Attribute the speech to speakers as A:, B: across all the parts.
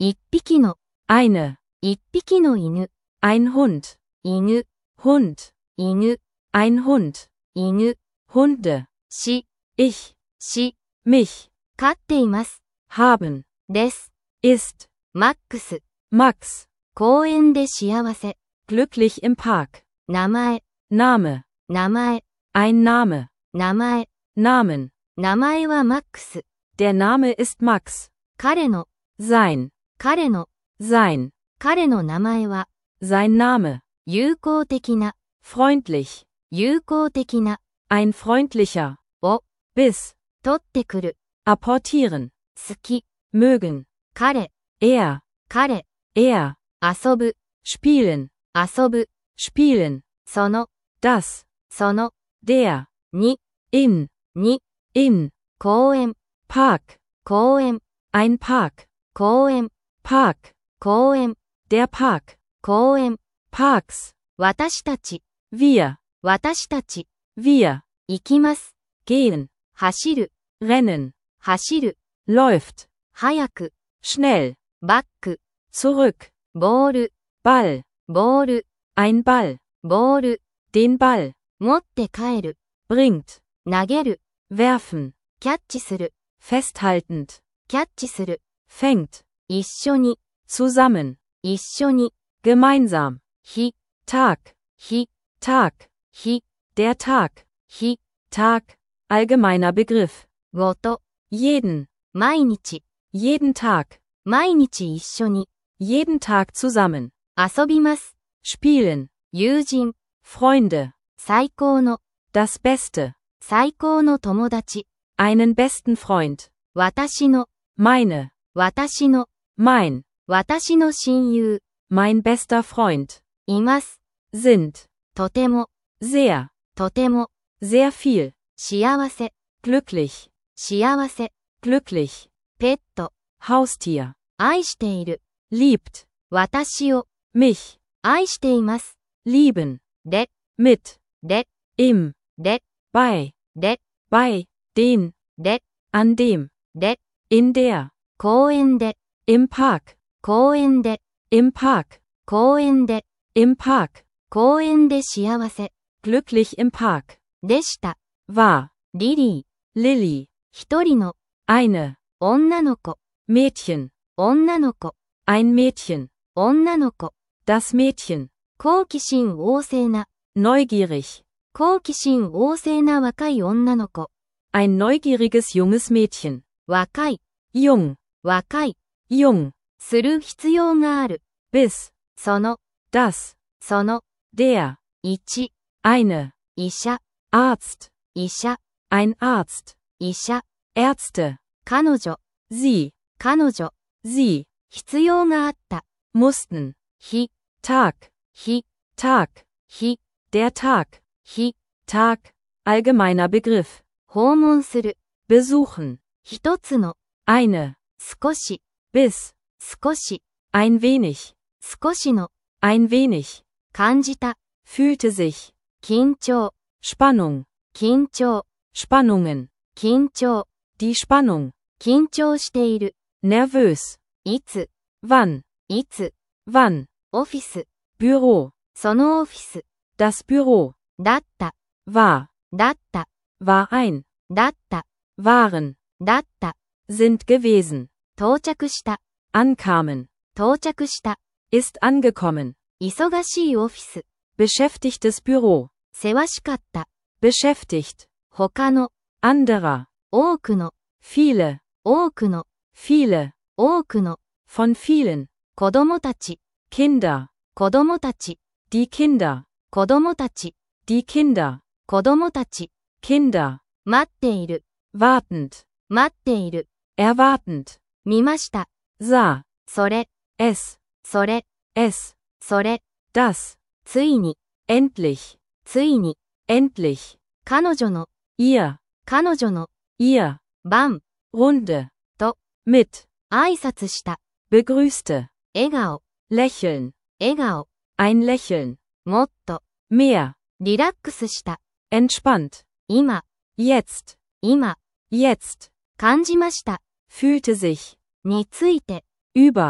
A: 一匹の、
B: eine,
A: 一匹の犬、
B: ein Hund,
A: 犬、
B: Hund,
A: 犬、
B: ein Hund,
A: 犬、
B: Hunde,
A: し、
B: ich,
A: し、
B: mich,
A: 飼っています。
B: haben,
A: です。
B: ist,
A: マックス、
B: Max,
A: 公園で幸せ。
B: glücklich im Park,
A: 名前、
B: Name,
A: 名前、
B: ein Name,
A: 名前、
B: Namen,
A: 名前はマックス。
B: der Name ist Max,
A: 彼の、
B: sein,
A: 彼の、
B: sein,
A: 彼の名前は、
B: sein Name,
A: 友好的な、
B: freundlich,
A: 友好的な、
B: ein freundlicher,
A: を、
B: bis,
A: 取ってくる。
B: apportieren,
A: 好き、
B: mögen,
A: 彼、
B: er,
A: 彼、
B: er,
A: 遊ぶ、
B: spielen,
A: 遊ぶ、
B: spielen,
A: その、
B: das,
A: その、
B: der,
A: に、
B: in,
A: に、
B: in,
A: 公園、
B: Park,
A: 公園、
B: ein Park,
A: 公園、
B: Park,
A: 公園、
B: der Park,
A: 公園、
B: Parks,
A: 私たち、
B: wir,
A: 私たち、
B: wir,
A: 行きます。
B: gehen,
A: 走る、
B: rennen,
A: 走る、
B: läuft,
A: 早く、
B: schnell,
A: バック、
B: zurück,
A: ボール、
B: Ball,
A: ボール、
B: ein Ball,
A: ボール、
B: den Ball,
A: 持って帰る、
B: bringt,
A: 投げる、
B: werfen,
A: キャッチする、
B: festhaltend,
A: キャッチする、
B: fängt,
A: 一緒に、
B: zusammen,
A: 一緒に、
B: gemeinsam,
A: 日、
B: Tag,
A: 日、
B: Tag,
A: 日、
B: der Tag,
A: 日、
B: Tag, allgemeiner Begriff,
A: ごと、
B: jeden,
A: 毎日、
B: jeden Tag,
A: 毎日一緒に、
B: jeden Tag zusammen,
A: 遊びます、
B: spielen,
A: 友人、
B: Freunde,
A: 最高の、
B: das Beste,
A: 最高の友達、
B: einen besten Freund,
A: 私の、
B: meine,
A: 私の、
B: mein,
A: 私の親友、
B: mein bester Freund,
A: います、
B: sind,
A: とても、
B: sehr,
A: とても、
B: sehr viel,
A: 幸せ、
B: glücklich,
A: 幸せ、
B: glücklich,
A: ペット、
B: Haustier,
A: 愛している、
B: liebt,
A: 私を、
B: mich,
A: 愛しています、
B: lieben,
A: で、
B: mit,
A: で、
B: im,
A: で、
B: bei,
A: で、
B: bei, den,
A: で、
B: an dem,
A: で、
B: in der,
A: 公園で、
B: im Park,
A: 公園で、
B: im Park,
A: 公園で、
B: im Park,
A: 公園で幸せ、
B: glücklich im Park,
A: でした、
B: war,
A: リリー、
B: Lilly,
A: 一人の、
B: eine,
A: 女の子、
B: Mädchen,
A: 女の子、
B: ein Mädchen,
A: 女の子、
B: das Mädchen,
A: 好奇心旺盛な、
B: neugierig,
A: 好奇心旺盛な若い女の子、
B: ein neugieriges junges Mädchen,
A: 若い、
B: jung,
A: 若い、
B: jung,
A: する必要がある、
B: bis,
A: その、
B: das,
A: その、
B: der,
A: 一、
B: eine,
A: 医者、
B: Arzt,
A: 医者、
B: ein Arzt,
A: 医者、
B: Ärzte,
A: 彼女、
B: sie,
A: 彼女、
B: sie,
A: 必要があった、
B: mussten,
A: 日、
B: Tag,
A: 日、
B: Tag,
A: 日、
B: der Tag,
A: 日、
B: Tag, allgemeiner Begriff,
A: 訪問する、
B: besuchen,
A: 一つの、
B: eine,
A: 少し、
B: bis,
A: 少し、
B: ein wenig,
A: 少しの、
B: ein wenig,
A: 感じた、
B: fühlte sich,
A: 緊張、
B: Spannung,
A: 緊張、
B: Spannungen,
A: 緊張、
B: die Spannung,
A: 緊張している、
B: nervös,
A: いつ、
B: wann,
A: いつ、
B: wann,
A: オフィス、
B: Büro,
A: そのオフィス、
B: das Büro,
A: だった、
B: war,
A: だった、
B: war ein,
A: だった、
B: waren,
A: だった、
B: sind gewesen,
A: 到着した、
B: ankamen,
A: 到着した、
B: ist angekommen,
A: 忙しいオフィス、
B: beschäftigtes Büro,
A: せわしかった、
B: beschäftigt,
A: 他の、
B: anderer,
A: 多くの、
B: viele,
A: 多くの、
B: viele,
A: 多くの、
B: von vielen,
A: 子供たち、
B: Kinder,
A: 子供たち、
B: die Kinder,
A: 子供たち、
B: die Kinder,
A: 子供たち、
B: Kinder,
A: 待っている、
B: wartend,
A: 待っている、
B: erwartend,
A: 見ました、
B: sah,
A: それ、
B: es,
A: それ、
B: es,
A: それ、
B: das,
A: ついに、
B: endlich,
A: ついに、
B: endlich,
A: 彼女の、
B: ihr,
A: 彼女の、
B: ihr,
A: 番、
B: Runde,
A: と、
B: mit,
A: 挨拶した、
B: begrüßte,
A: 笑顔、
B: lächeln,
A: 笑顔、
B: ein Lächeln,
A: もっと、
B: mehr,
A: リラックスした、
B: entspannt,
A: 今、
B: jetzt,
A: 今、
B: jetzt,
A: 感じました、
B: fühlte sich,
A: について、
B: über,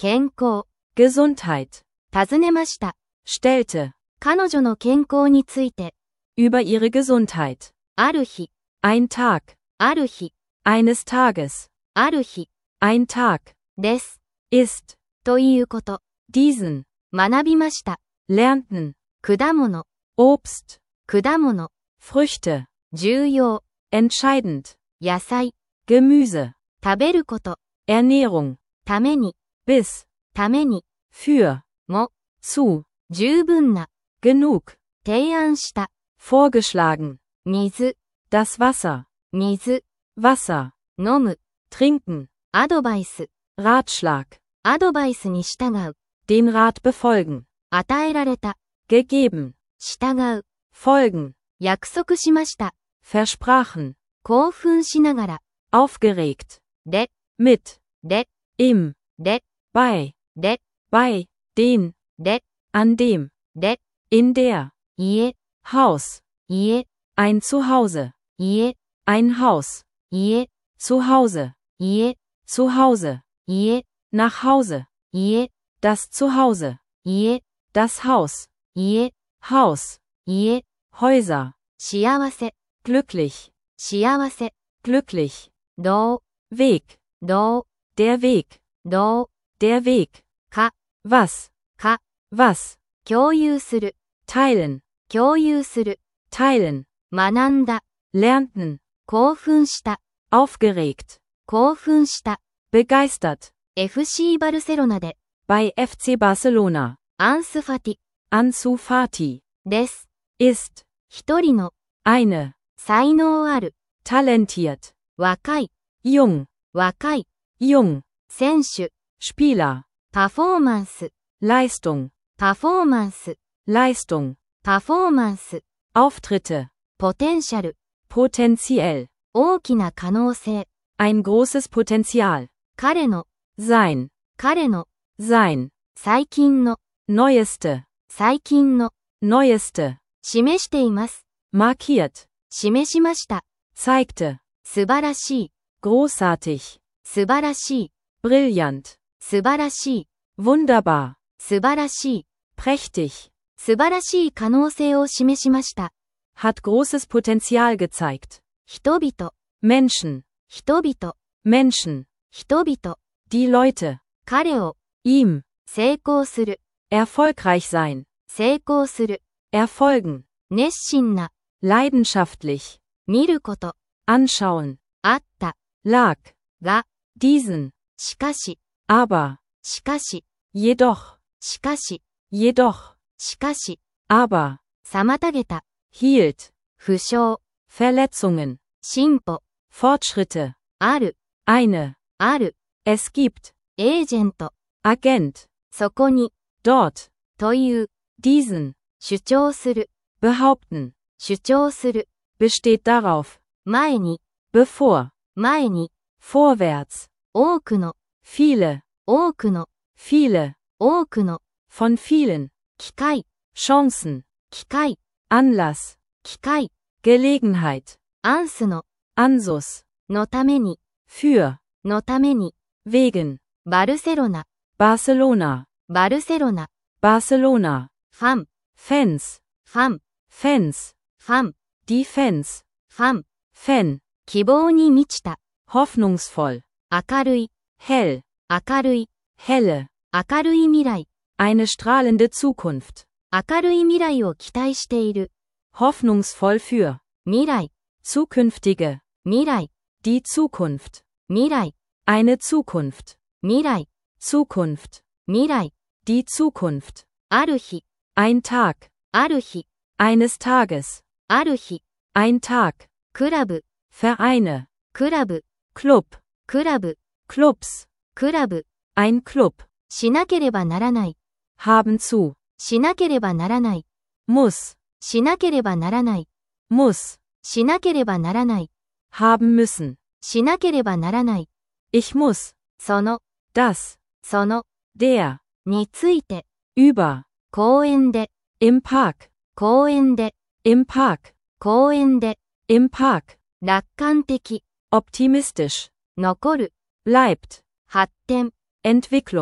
A: 健康。
B: Gesundheit.
A: 尋ねました。
B: Stellte.
A: 彼女の健康について。
B: Über ihre Gesundheit.
A: ある日。
B: Ein Tag.
A: ある日。
B: Eines Tages.
A: ある日。
B: Ein Tag.
A: です。
B: Ist.
A: ということ。
B: Diesen.
A: 学びました。
B: Lernten.
A: 果物。
B: Obst.
A: 果物。
B: Früchte.
A: 重要。
B: Entscheidend.
A: 野菜。
B: Gemüse.
A: 食べること。
B: Ernährung.
A: ために。
B: Bis.
A: ために。
B: Für.
A: も。
B: Zu.
A: 十分な。
B: Genug.
A: 提案した。
B: Vorgeschlagen.
A: 水。
B: Das Wasser.
A: 水。
B: Wasser.
A: 飲む。
B: Trinken.
A: アドバイス。
B: Ratschlag.
A: アドバイスに従う。
B: Den Rat befolgen.
A: 与えられた。
B: Gegeben.
A: 従う。
B: Folgen.
A: 約束しました。
B: Versprachen.
A: 興奮しながら。
B: Aufgeregt.
A: で。
B: Mit.
A: で。
B: Im.
A: で。
B: Bei.
A: で。
B: Bei. Den.
A: で。
B: An dem.
A: で。
B: In der.
A: 家。
B: Haus.
A: 家。
B: Ein Zuhause.
A: 家。
B: Ein Haus.
A: 家。
B: Zuhause.
A: 家。
B: Zuhause.
A: 家。
B: Nach Hause.
A: 家。
B: Das Zuhause.
A: 家。
B: Das Haus.
A: 家。
B: Haus.
A: 家。
B: Häuser.
A: 幸せ。
B: Glücklich.
A: 幸せ。
B: Glücklich.
A: どう。
B: Weg.
A: どう。
B: Der Weg.
A: どう。
B: Der Weg.
A: か。
B: Was.
A: か。
B: Was.
A: 共有する。
B: Teilen.
A: 共有する。
B: Teilen.
A: 学んだ。
B: Lernten.
A: 興奮した。
B: Aufgeregt.
A: 興奮した。
B: Begeistert.
A: FC バルセロナで。
B: Bei FC Barcelona.
A: アンスファティ。
B: Ansu Fati.
A: です。
B: Ist.
A: 一人の。
B: Eine.
A: 才能ある。
B: Talentiert.
A: 若い。
B: Jung.
A: 若い。
B: Jung.
A: 選手。
B: Spieler.
A: パフォーマンス。
B: Leistung.
A: パフォーマンス。
B: Leistung.
A: パフォーマンス。
B: Auftritte.
A: ポテンシャル。
B: Potenziell.
A: 大きな可能性。
B: Ein großes Potenzial.
A: 彼の。
B: Sein.
A: 彼の。
B: Sein.
A: 最近の。
B: Neueste.
A: 最近の。
B: Neueste.
A: 示しています。
B: Markiert.
A: 示しました。
B: Zeigte.
A: 素晴らしい。
B: Großartig.
A: 素晴らしい。
B: Brillant.
A: 素晴らしい。
B: Wunderbar.
A: 素晴らしい。
B: Prächtig.
A: 素晴らしい可能性を示しました。
B: Hat großes Potenzial gezeigt.
A: 人々。
B: Menschen.
A: 人々。
B: Menschen.
A: 人々。
B: Die Leute.
A: 彼を。
B: Ihm.
A: 成功する。
B: Erfolgreich sein.
A: 成功する。
B: Erfolgen.
A: 熱心な。
B: Leidenschaftlich.
A: 見ること。
B: Anschauen.
A: あった。
B: Lag.
A: が。
B: Diesen.
A: しかし。
B: Aber.
A: しかし。
B: Jedoch.
A: しかし。
B: Jedoch.
A: しかし。
B: Aber.
A: 妨げた。
B: Hielt.
A: 負傷。
B: Verletzungen.
A: 進歩。
B: Fortschritte.
A: ある。
B: Eine.
A: ある。
B: Es gibt.
A: エージェント。
B: Agent.
A: そこに。
B: Dort.
A: という。
B: Diesen.
A: 主張する。
B: Behaupten.
A: 主張する。
B: Besteht darauf.
A: 前に。
B: Bevor.
A: 前に。
B: Vorwärts.
A: 多くの。
B: Viele.
A: 多くの。
B: Viele.
A: 多くの。
B: Von vielen.
A: 機会。
B: Chancen.
A: 機会。
B: Anlass.
A: 機会。
B: Gelegenheit.
A: アンスの。
B: Ansus.
A: のために。
B: Für.
A: のために。
B: Wegen.
A: バルセロナ。
B: Barcelona.
A: バルセロナ。
B: Barcelona.
A: ファン。
B: Fans.
A: ファン。
B: Fans.
A: ファン。
B: Die Fans.
A: ファン。
B: Fan.
A: 希望に満ちた。
B: Hoffnungsvoll.
A: 明るい。
B: Hell.
A: 明るい。
B: Helle.
A: 明るい未来。
B: Eine strahlende Zukunft.
A: 明るい未来を期待している。
B: Hoffnungsvoll für.
A: 未来。
B: Zukünftige.
A: 未来。
B: Die Zukunft.
A: 未来。
B: Eine Zukunft.
A: 未来。
B: Zukunft.
A: 未来。
B: Die Zukunft.
A: ある日。
B: Ein Tag.
A: ある日。
B: Eines Tages.
A: ある日。
B: Ein Tag.
A: クラブ。
B: Vereine.
A: クラブ。
B: Club.
A: クラブ。
B: Clubs.
A: クラブ。
B: Ein Club.
A: しなければならない。
B: Haben zu.
A: しなければならない。
B: Muss.
A: しなければならない。
B: Muss.
A: しなければならない。
B: Haben müssen.
A: しなければならない。
B: Ich muss.
A: その。
B: Das.
A: その。
B: Der.
A: について。
B: Über.
A: 公園で。
B: Im Park.
A: 公園で。
B: Im Park.
A: 公園で。
B: Im Park.
A: 楽観的。
B: Optimistisch.
A: 残る。
B: Bleibt.
A: 発展。
B: Entwicklung.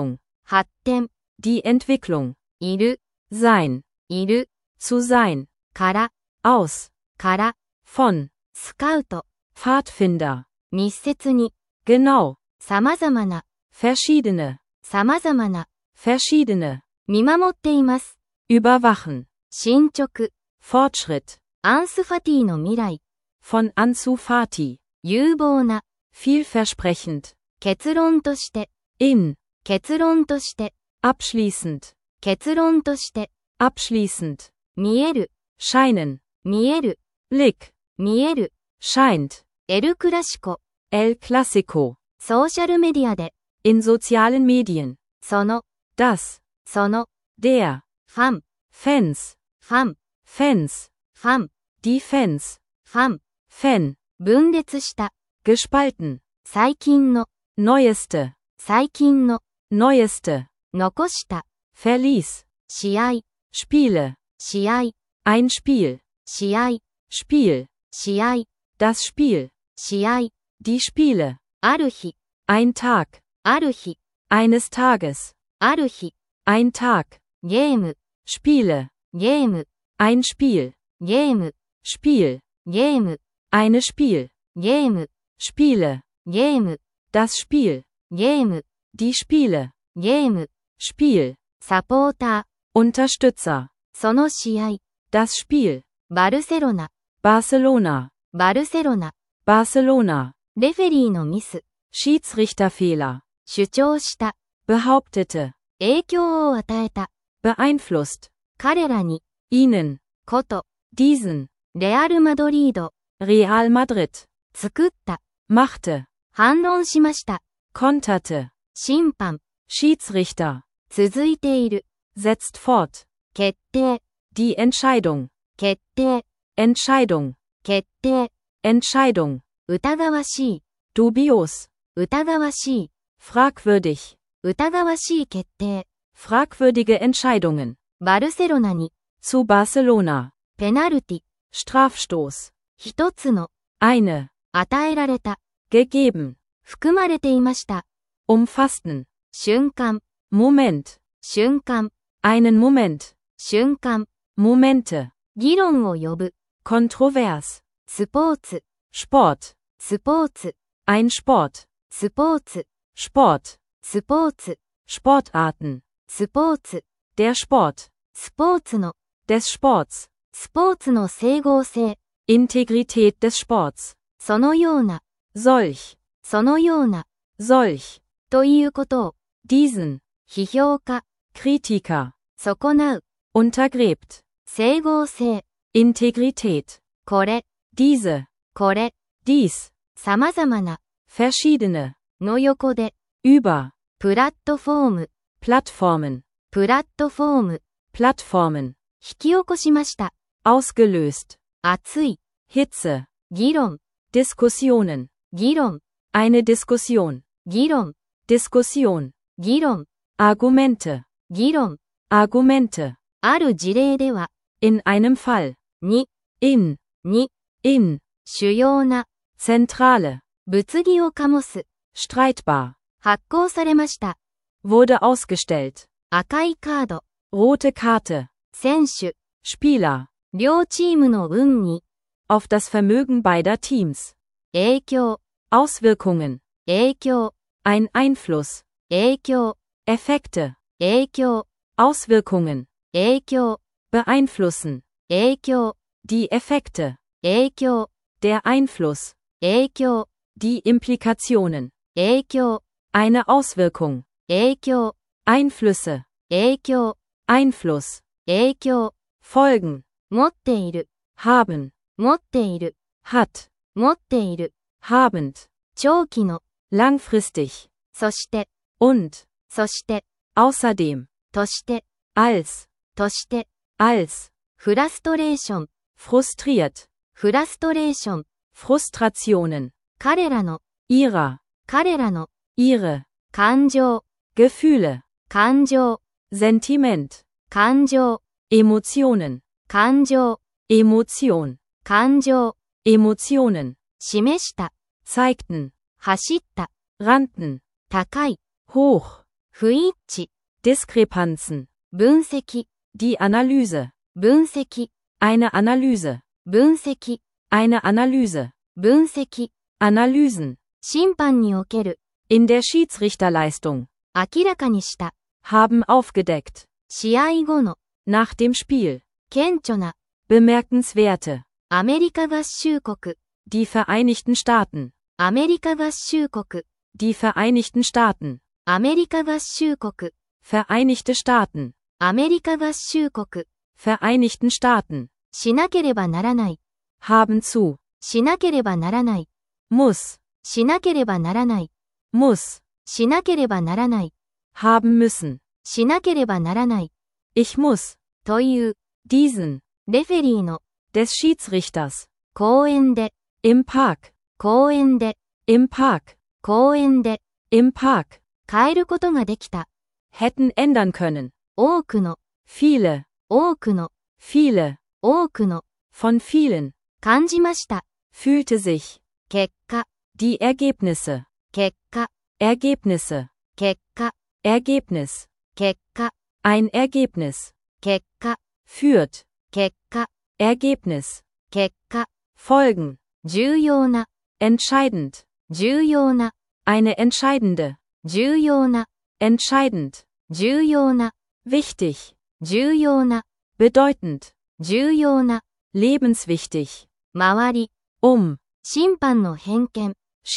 A: 発展、
B: Die Entwicklung.
A: いる、
B: Sein.
A: いる、
B: Zu sein.
A: から、
B: Aus.
A: から、
B: Von.
A: スカウト、
B: Pfadfinder.
A: 密接に、
B: Genau.
A: 様々な、
B: Verschiedene.
A: 様々な、
B: Verschiedene.
A: 見守っています。
B: Überwachen.
A: 進捗、
B: Fortschritt.
A: アンスファティの未来、
B: Von Ansu Fati.
A: 有望な、
B: Vielversprechend.
A: 結論として、
B: In.
A: 結論として、
B: Abschließend.
A: 結論として、
B: Abschließend.
A: 見える、
B: Scheinen.
A: 見える、
B: Blick.
A: 見える、
B: Scheint.
A: エルクラシコ、
B: El Clasico.
A: ソーシャルメディアで、
B: In sozialen Medien.
A: その、
B: Das.
A: その、
B: Der.
A: ファン、
B: Fans.
A: ファン、
B: Fans.
A: ファン、
B: Die Fans.
A: ファン、
B: Fan.
A: 分裂した、
B: Gespalten.
A: 最近の、
B: Neueste.
A: 最近の、
B: Neueste.
A: 残した、
B: Verlies.
A: 試合、
B: Spiele.
A: 試合、
B: Ein Spiel.
A: 試合、
B: Spiel.
A: 試合、
B: Das Spiel.
A: 試合、
B: Die Spiele.
A: ある日、
B: Ein Tag.
A: ある日、
B: Eines Tages.
A: ある日、
B: Ein Tag.
A: ゲーム、
B: Spiele.
A: ゲーム、
B: Ein Spiel.
A: ゲーム、
B: Spiel.
A: ゲーム、
B: Eine Spiel.
A: ゲーム、
B: Spiele.
A: ゲーム、
B: Das Spiel.
A: ゲーム、
B: Die Spiele.
A: ゲーム、
B: Spiel.
A: サポーター、
B: Unterstützer.
A: その試合、
B: Das Spiel.
A: バルセロナ、
B: Barcelona.
A: バルセロナ、
B: Barcelona.
A: レフェリーのミス、
B: Schiedsrichterfehler.
A: 主張した、
B: Behauptete.
A: 影響を与えた、
B: Beeinflusst.
A: 彼らに、
B: Ihnen.
A: こと、
B: Diesen.
A: レアル・マドリード、
B: Real Madrid.
A: 作った、
B: Machte.
A: 反論しました、
B: Konterte.
A: 審判、
B: Schiedsrichter.
A: 続いている、
B: Setzt fort.
A: 決定、
B: Die Entscheidung.
A: 決定、
B: Entscheidung.
A: 決定、
B: Entscheidung.
A: 疑わしい、
B: Dubios.
A: 疑わしい、
B: Fragwürdig.
A: 疑わしい決定、
B: Fragwürdige Entscheidungen.
A: バルセロナに、
B: Zu Barcelona.
A: ペナルティ、
B: Strafstoß.
A: 一つの、
B: Eine.
A: 与えられた、
B: Gegeben.
A: 含まれていました、
B: Umfassten.
A: 瞬間、
B: Moment.
A: 瞬間、
B: Einen Moment.
A: 瞬間、
B: Momente.
A: 議論を呼ぶ、
B: Kontrovers.
A: スポーツ、
B: Sport.
A: スポーツ、
B: Ein Sport.
A: スポーツ、
B: Sport.
A: スポーツ、
B: Sportarten.
A: スポーツ、
B: Der Sport.
A: スポーツの、
B: Des Sports.
A: スポーツの整合性、
B: Integrität des Sports.
A: そのような、
B: Solch.
A: そのような、
B: Solch.
A: ということを、
B: Diesen.
A: 批評家、
B: Kritiker.
A: 損なう、
B: Untergräbt.
A: 整合性、
B: Integrität.
A: これ、
B: Diese.
A: これ、
B: Dies.
A: 様々な、
B: Verschiedene.
A: の横で、
B: Über.
A: プラットフォーム、
B: Plattformen.
A: プラットフォーム、
B: Plattformen.
A: 引き起こしました。
B: Ausgelöst.
A: 熱い、
B: Hitze.
A: 議論、
B: Diskussionen.
A: 議論、
B: Eine Diskussion.
A: 議論、
B: Diskussion.
A: 議論、
B: Argumente.
A: 議論、
B: Argumente.
A: ある事例では、
B: In einem Fall.
A: に、
B: In.
A: に、
B: In.
A: 主要な、
B: Zentrale.
A: 物議を醸す、
B: Streitbar.
A: 発行されました。
B: Wurde ausgestellt.
A: 赤いカード、
B: Rote Karte.
A: 選手、
B: Spieler.
A: 両チームの運に、
B: Auf das Vermögen beider Teams.
A: 影響、
B: Auswirkungen.
A: 影響、
B: Ein Einfluss.
A: 影響、
B: Effekte.
A: 影響、
B: Auswirkungen.
A: 影響、
B: Beeinflussen.
A: 影響、
B: Die Effekte.
A: 影響、
B: Der Einfluss.
A: 影響、
B: Die Implikationen.
A: 影響、
B: Eine Auswirkung.
A: 影響、
B: Einflüsse.
A: 影響、
B: Einfluss.
A: 影響、
B: Folgen.
A: 持っている、
B: Haben.
A: 持っている、
B: Hat.
A: 持っている、
B: Habend.
A: 長期の、
B: Langfristig.
A: そして、
B: Und.
A: そして、
B: Außerdem.
A: として、
B: Als.
A: として、
B: Als.
A: フラストレーション、
B: Frustriert.
A: フラストレーション、
B: Frustrationen.
A: 彼らの、
B: Ihrer.
A: 彼らの、
B: Ihre.
A: 感情、
B: Gefühle.
A: 感情、
B: Sentiment.
A: 感情、
B: Emotionen.
A: 感情、
B: Emotion.
A: 感情、
B: Emotionen.
A: 示した、
B: Zeigten.
A: 走った、
B: Rannten.
A: 高い、
B: Hoch.
A: 不一致、
B: Diskrepanzen.
A: 分析、
B: Die Analyse.
A: 分析、
B: Eine Analyse.
A: 分析、
B: Eine Analyse.
A: 分析、
B: Analysen.
A: 審判における、
B: In der Schiedsrichterleistung.
A: 明らかにした、
B: Haben aufgedeckt.
A: 試合後の、
B: Nach dem Spiel.
A: 顕著な、
B: Bemerkenswerte.
A: アメリカ合衆国、
B: Die Vereinigten Staaten.
A: アメリカ合衆国、
B: Die Vereinigten Staaten.
A: アメリカ合衆国、
B: Vereinigte Staaten.
A: アメリカ合衆国、
B: Vereinigten Staaten.
A: しなければならない、
B: Haben zu.
A: しなければならない、
B: Muss.
A: しなければならない、
B: Muss.
A: しなければならない、
B: Haben müssen.
A: しなければならない、
B: Ich muss.
A: という、
B: Diesen.
A: レフェリーの、
B: Des Schiedsrichters.
A: 公園で、
B: Im Park.
A: 公園で、
B: Im Park.
A: 公園で、
B: Im Park.
A: 変えることができた、
B: Hätten ändern können.
A: 多くの、
B: Viele.
A: 多くの、
B: Viele.
A: 多くの、
B: Von vielen.
A: 感じました、
B: Fühlte sich.
A: 結果、
B: Die Ergebnisse.
A: 結果、
B: Ergebnisse.
A: 結果、
B: Ergebnis.
A: 結果、
B: Ein Ergebnis.
A: 結果、
B: Führt.
A: 結果、
B: Ergebnis.
A: 結果、
B: Folgen.
A: 重要な、
B: Entscheidend.
A: 重要な、
B: Eine entscheidende.
A: 重要な、
B: Entscheidend.
A: 重要な、
B: Wichtig.
A: 重要な、
B: Bedeutend.
A: 重要な、
B: Lebenswichtig.
A: 周り、 審判の偏見、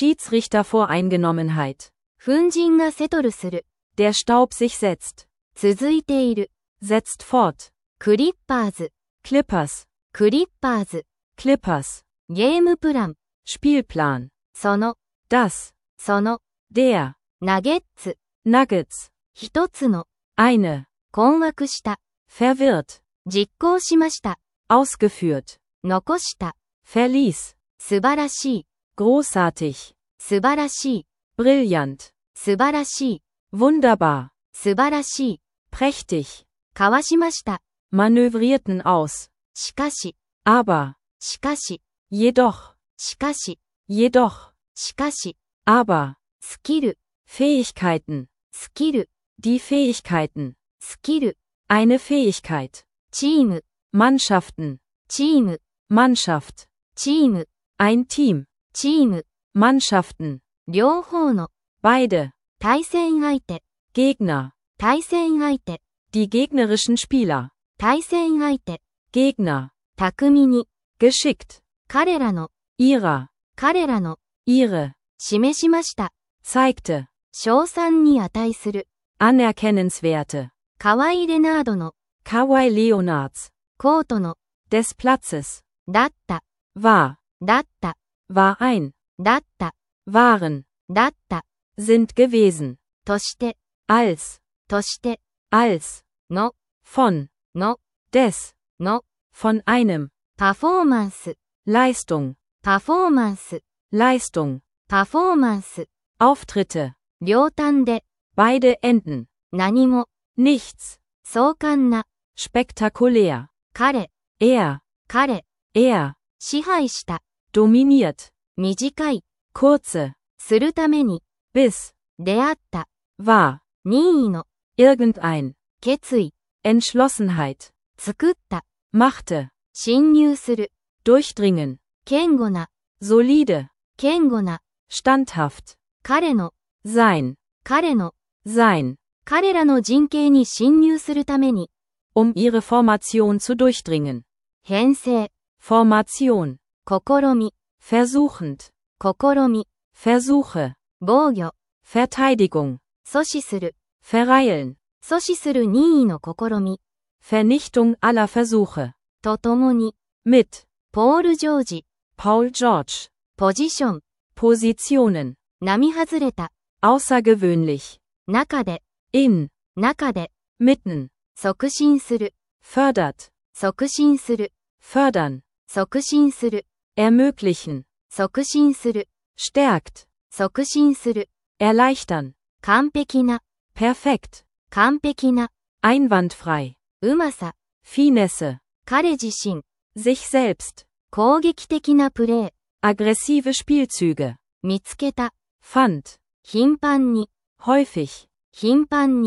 B: Schiedsrichtervoreingenommenheit.
A: 粉塵がセトルする、
B: Der Staub sich setzt.
A: 続いている、
B: Setzt fort.
A: クリッパーズ、
B: Clippers.
A: クリッパーズ、
B: Clippers.
A: ゲームプラン、
B: Spielplan.
A: その、
B: Das.
A: その、
B: Der.
A: ナゲッツ、
B: Nuggets.
A: 一つの、
B: Eine.
A: 困惑した、
B: Verwirrt.
A: 実行しました、
B: Ausgeführt.
A: 残した、
B: Verließ.
A: 素晴らしい、
B: Großartig.
A: 素晴らしい、
B: Brillant.
A: 素晴らしい、
B: Wunderbar.
A: 素晴らしい、
B: Prächtig.
A: かわしました、
B: Manövrierten aus.
A: しかし、
B: Aber.
A: しかし、
B: Jedoch.
A: しかし、
B: Jedoch.
A: しかし、
B: Aber.
A: スキル、
B: Fähigkeiten.
A: スキル、
B: Die Fähigkeiten.
A: スキル、
B: Eine Fähigkeit.
A: チーム、
B: Mannschaften.
A: チーム、
B: Mannschaft.
A: チーム、
B: Ein Team.
A: チーム、
B: Mannschaften.
A: 両方の、
B: Beide.
A: 対戦相手、
B: Gegner.
A: 対戦相手、
B: Die gegnerischen Spieler.
A: 対戦相手、
B: Gegner.
A: 巧みに、
B: Geschickt.
A: 彼らの、
B: Ihrer.
A: 彼らの、
B: Ihre.
A: 示しました、
B: Zeigte.
A: 称賛に値する、
B: Anerkennenswerte.
A: カワイ・レナードの、
B: Kawhi Leonards.
A: コートの、
B: Des Platzes.
A: だった、
B: War.
A: だった、
B: War ein.
A: だった、
B: Waren.
A: だった、
B: Sind gewesen.
A: として、
B: Als.
A: として、
B: Als.
A: の、
B: Von.
A: の、
B: Des.
A: の、
B: Von einem.
A: パフォーマンス、
B: Leistung.
A: パフォーマンス、
B: Leistung.
A: パフォーマンス、
B: Auftritte.
A: 両端で、
B: Beide Enden.
A: 何も、
B: Nichts.
A: 壮観な、
B: Spektakulär.
A: 彼、
B: Er.
A: 彼、
B: Er.
A: 支配した、
B: Dominiert.
A: 短い、
B: Kurze.
A: するために、
B: Bis.
A: 出会った、
B: War.
A: 任意の、
B: Irgendein.
A: 決意、
B: Entschlossenheit.
A: 作った、
B: Machte.
A: 侵入する、
B: Durchdringen.
A: 堅固な、
B: Solide.
A: 堅固な、
B: Standhaft.
A: 彼の、
B: Sein.
A: 彼の、
B: Sein.
A: 彼らの陣形に侵入するために、
B: Ihre Formation zu durchdringen.
A: 編成、
B: Formation.
A: 試み、
B: Versuchend.
A: 試み、
B: Versuche.
A: 防御、
B: Verteidigung.
A: 阻止する、
B: Verreilen.
A: 阻止する任意の試み、
B: Vernichtung aller Versuche.
A: とともに、
B: Mit.
A: ポール・ジョージ、
B: Paul George.
A: ポジション、
B: Positionen.
A: 並外れた、
B: Außergewöhnlich.
A: 中で、
B: In.
A: 中で、
B: Mitten.
A: 促進する、
B: Fördert.
A: 促進する、
B: Fördern.
A: 促進する、
B: Ermöglichen.
A: 促進する、
B: Stärkt.
A: 促進する、
B: Erleichtern.
A: 完璧な、
B: Perfekt.
A: 完璧な、
B: Einwandfrei.
A: うまさ、
B: Finesse.
A: 彼自身、
B: Sich selbst.
A: 攻撃的なプレー、
B: Aggressive Spielzüge.
A: 見つけた、
B: Fand.
A: 頻繁に、
B: Häufig.
A: 頻繁に、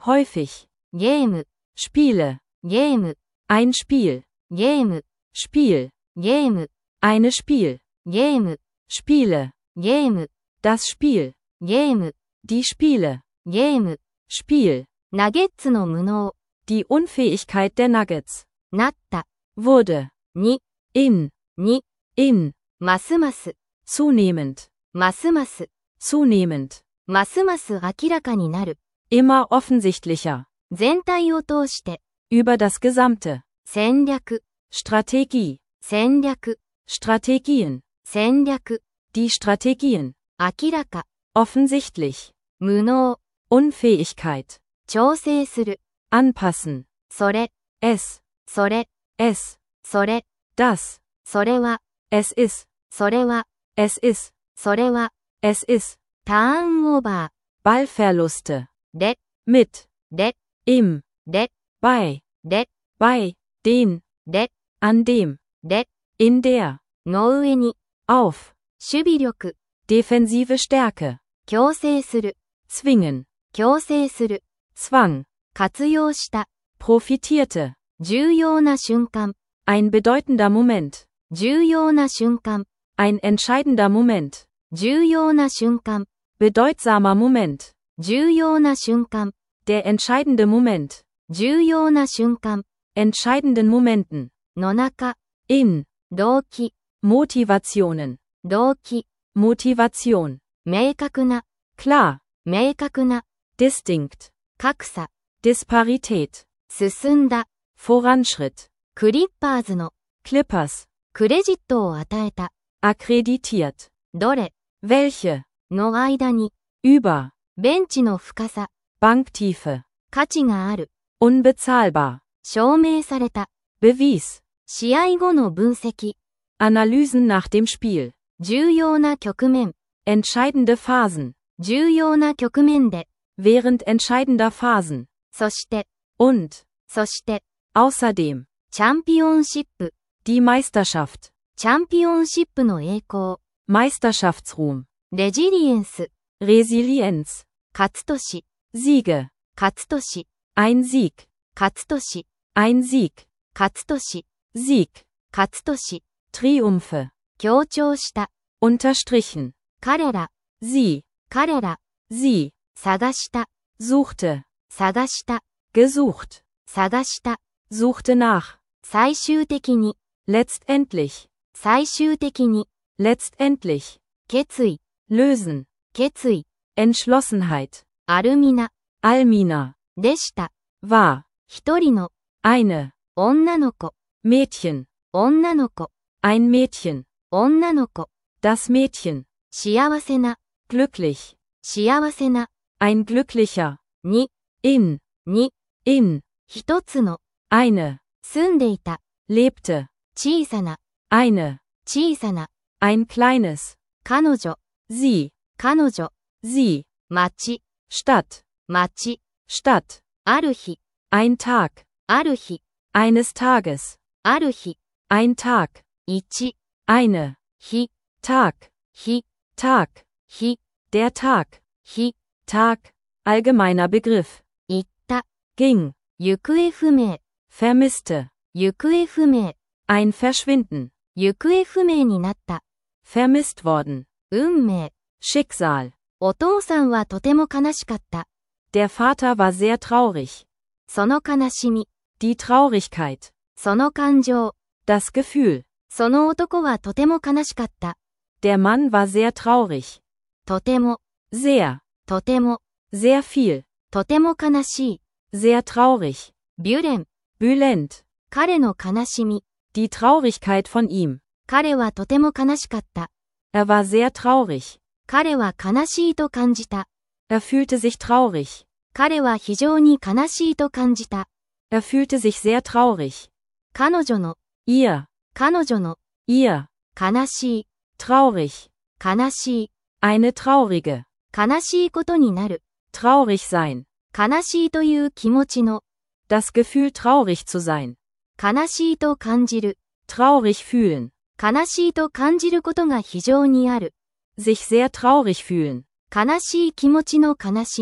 B: häufig,
A: ゲーム、
B: Spiele,
A: ゲーム、
B: ein Spiel,
A: ゲーム、
B: Spiel,
A: ゲーム、
B: eine Spiel,
A: ゲーム、
B: Spiele,
A: ゲーム、
B: das Spiel,
A: ゲーム、
B: die Spiele,
A: ゲーム、
B: Spiel,
A: ナゲッツの無能、
B: die Unfähigkeit der Nuggets,
A: なった、
B: wurde,
A: に、
B: in,
A: に、ますます、
B: zunehmend,
A: ますます、
B: zunehmend,
A: ますます明らかになる、
B: immer offensichtlicher,
A: 全体を通して、
B: über das Gesamte,
A: 戦略、
B: Strategie,
A: 戦略、
B: Strategien,
A: 戦略、
B: die Strategien,
A: 明らか、
B: offensichtlich,
A: 無能、
B: Unfähigkeit,
A: 調整する、
B: anpassen,
A: それ、
B: es,
A: それ、
B: es,
A: それ、
B: das,
A: それは、
B: es ist,
A: それは、
B: es ist,
A: それは、
B: es ist,
A: ターンオーバ
B: Ballverluste,
A: ー、で、
B: mit,
A: で、
B: im,
A: で、
B: bei,
A: で、
B: bei, den,
A: で、
B: an dem,
A: で、
B: in der,
A: の上に、
B: auf,
A: 守備力、
B: defensive Stärke,
A: 強制する、
B: zwingen,
A: 強制する、
B: zwang,
A: 活用した、
B: profitierte,
A: 重要な瞬間、
B: ein bedeutender Moment,
A: 重要な瞬間、
B: ein entscheidender Moment,
A: 重要な瞬間、
B: bedeutsamer Moment,
A: 重要な瞬間、
B: der entscheidende Moment,
A: 重要な瞬間、
B: entscheidenden Momenten,
A: の中、
B: in,
A: 動機、
B: Motivationen,
A: 動機、
B: Motivation,
A: 明確な、
B: klar,
A: 明確な、
B: distinct,
A: 格差、
B: Disparität,
A: 進んだ、
B: Voranschritt,
A: クリッパーズの、
B: Clippers,
A: クレジットを与えた、
B: akkreditiert,
A: どれ、
B: welche,
A: の間に、
B: über,
A: ベンチの深さ、
B: Banktiefe,
A: 価値がある、
B: unbezahlbar,
A: 証明された、
B: bewies,
A: 試合後の分析、
B: Analysen nach dem Spiel,
A: 重要な局面、
B: entscheidende Phasen,
A: 重要な局面で、
B: während entscheidender Phasen,
A: そして、
B: und,
A: そして、
B: außerdem,
A: チャンピオンシップ、
B: die Meisterschaft,
A: チャンピオンシップの栄光、
B: Meisterschaftsruhm,
A: レジリエンス、
B: Resilienz,
A: 勝ちとし、
B: Siege,
A: 勝ちとし、
B: ein Sieg,
A: 勝ちとし、
B: ein Sieg,
A: 勝ちとし、
B: Sieg,
A: 勝ちとし、
B: Triumphe,
A: 強調した、
B: unterstrichen,
A: 彼ら、
B: sie,
A: 彼ら、
B: sie,
A: 探した、
B: suchte,
A: 探した、
B: gesucht,
A: 探した、
B: suchte nach,
A: 最終的に、
B: letztendlich,
A: 最終的に、
B: letztendlich,
A: 決意、
B: lösen,
A: 決意、
B: Entschlossenheit,
A: アルミナ、
B: Almina,
A: でした、
B: war,
A: 一人の、
B: eine,
A: 女の子、
B: Mädchen,
A: 女の子、
B: ein Mädchen,
A: 女の子、
B: das Mädchen,
A: 幸せな、
B: glücklich,
A: 幸せな、
B: ein glücklicher,
A: に、
B: in,
A: に、
B: in,
A: 一つの、
B: eine,
A: 住んでいた、
B: lebte,
A: 小さな、
B: eine,
A: 小さな、
B: ein kleines,
A: 彼女、
B: sie,
A: 彼女、
B: sie,
A: 町、
B: Stadt,
A: 町、
B: Stadt,
A: ある日、
B: ein Tag,
A: ある日、
B: eines Tages,
A: ある日、
B: ein Tag,
A: 一、
B: eine,
A: 日、
B: Tag,
A: 日、
B: Tag,
A: 日、
B: der Tag,
A: 日、
B: Tag, allgemeiner Begriff,
A: 行った、
B: ging,
A: 行方不明、
B: vermisste,
A: 行方不明、
B: ein Verschwinden,
A: 行方不明になった、
B: vermisst worden,
A: 運命、
B: Schicksal,
A: お父さんはとても悲しかった。
B: der Vater war sehr traurig,
A: その悲しみ、
B: die Traurigkeit,
A: その感情、
B: das Gefühl,
A: その男はとても悲しかった。
B: der Mann war sehr traurig,
A: とても、
B: sehr,
A: とても、
B: sehr viel,
A: とても悲しい。
B: sehr traurig,
A: ビュレン、
B: Bülent,
A: 彼の悲しみ、
B: die Traurigkeit von ihm,
A: 彼はとても悲しかった。
B: er war sehr traurig,
A: 彼は悲しいと感じた。
B: er fühlte sich traurig,
A: 彼は非常に悲しいと感じた。
B: er fühlte sich sehr traurig,
A: 彼女の、
B: ihr,
A: 彼女の、
B: ihr,
A: 悲しい、
B: traurig,
A: 悲しい、
B: eine traurige,
A: 悲しいことになる。
B: traurig sein,
A: 悲しいという気持ちの、
B: das Gefühl traurig zu sein,
A: 悲しいと感じる。
B: traurig fühlen,
A: 悲しいと感じることが非常にある。
B: sich sehr traurig fühlen,
A: 悲しい気持ちの悲しみ。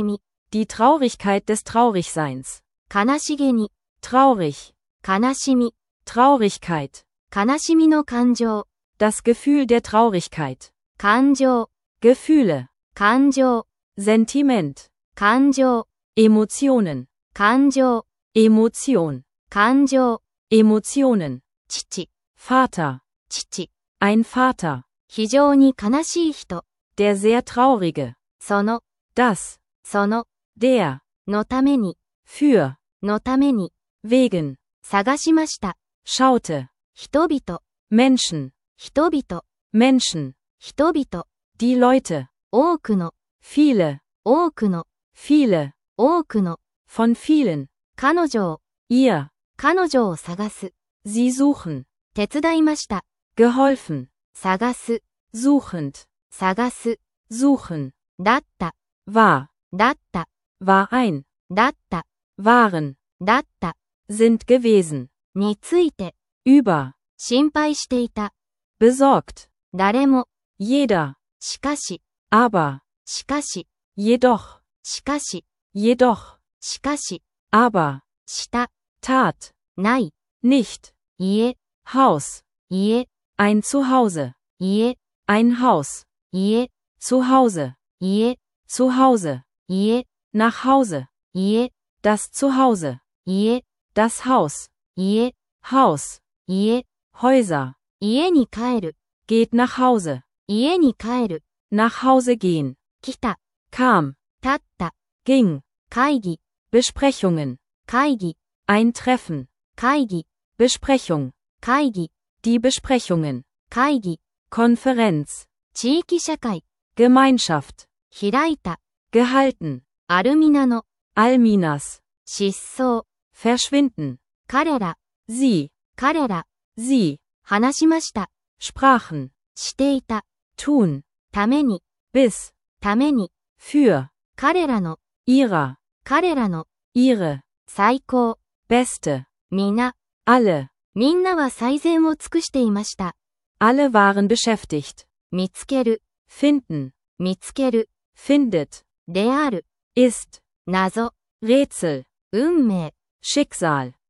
B: Die Traurigkeit des Traurigseins.
A: 悲しげに、
B: Traurig.
A: 悲しみ、
B: Traurigkeit.
A: 悲しみの感情、
B: Das Gefühl der Traurigkeit.
A: 感情、
B: Gefühle.
A: 感情、
B: Sentiment.
A: 感情、
B: Emotionen.
A: 感情、
B: Emotion.
A: 感情、
B: Emotionen.
A: 父、
B: Vater.
A: 父、
B: Ein Vater.
A: 非常に悲しい人、
B: Der sehr traurige.
A: その、
B: Das.
A: その、
B: Der.
A: のために、
B: Für.
A: のために、
B: Wegen.
A: 探しました。
B: Schaute.
A: 人々、
B: Menschen.
A: 人々、
B: Menschen.
A: 人々、
B: Die Leute.
A: 多くの、
B: Viele.
A: 多くの、
B: Viele.
A: 多くの、
B: Von vielen.
A: 彼女を、
B: Ihr.
A: 彼女を探す。
B: Sie suchen.
A: 手伝いました。
B: Geholfen.
A: 探す、
B: Suchend.
A: 探す、
B: Suchen.
A: だった、
B: War.
A: だった、
B: War ein.
A: だった、
B: Waren.
A: だった、
B: Sind gewesen.
A: について、
B: Über.
A: 心配していた。
B: Besorgt.
A: 誰も、
B: Jeder.
A: しかし、
B: Aber.
A: しかし、
B: Jedoch.
A: しかし、
B: Jedoch.
A: しかし、
B: Aber.
A: した、
B: Tat.
A: ない、
B: Nicht.
A: 家、
B: Haus.
A: 家、
B: Ein Zuhause.
A: 家、
B: Ein Haus.
A: 家、
B: Zuhause.
A: 家、
B: Zuhause.
A: 家、
B: Nach Hause.
A: 家、
B: Das Zuhause.
A: 家、
B: Das Haus.
A: 家、
B: Haus.
A: 家、
B: Häuser.
A: 家に帰る、
B: Geht nach Hause.
A: 家に帰る、
B: Nach Hause gehen.
A: 来た、
B: Kam.
A: 立った、
B: Ging.
A: 会議、
B: Besprechungen.
A: 会議、
B: Ein Treffen.
A: 会議、
B: Besprechung.
A: 会議、
B: Die Besprechungen.
A: 会議、
B: Konferenz.
A: 地域社会、
B: Gemeinschaft.
A: 開いた、
B: Gehalten.
A: アルミナの、
B: Alminas.
A: 失踪、
B: Verschwinden.
A: 彼ら、
B: Sie.
A: 彼ら、
B: Sie.
A: 話しました、
B: Sprachen.
A: していた、
B: Tun.
A: ために、
B: Bis.
A: ために、
B: Für.
A: 彼らの、
B: Ihrer.
A: 彼らの、
B: Ihre.
A: 最高、
B: Beste.
A: 皆、
B: Alle.
A: みんなは最善を尽くしていました。
B: Alle waren beschäftigt.
A: 見つける、
B: Finden.
A: 見つける、
B: Findet.
A: である、
B: Ist.
A: 謎、
B: Rätsel.
A: 運命、
B: Schicksal.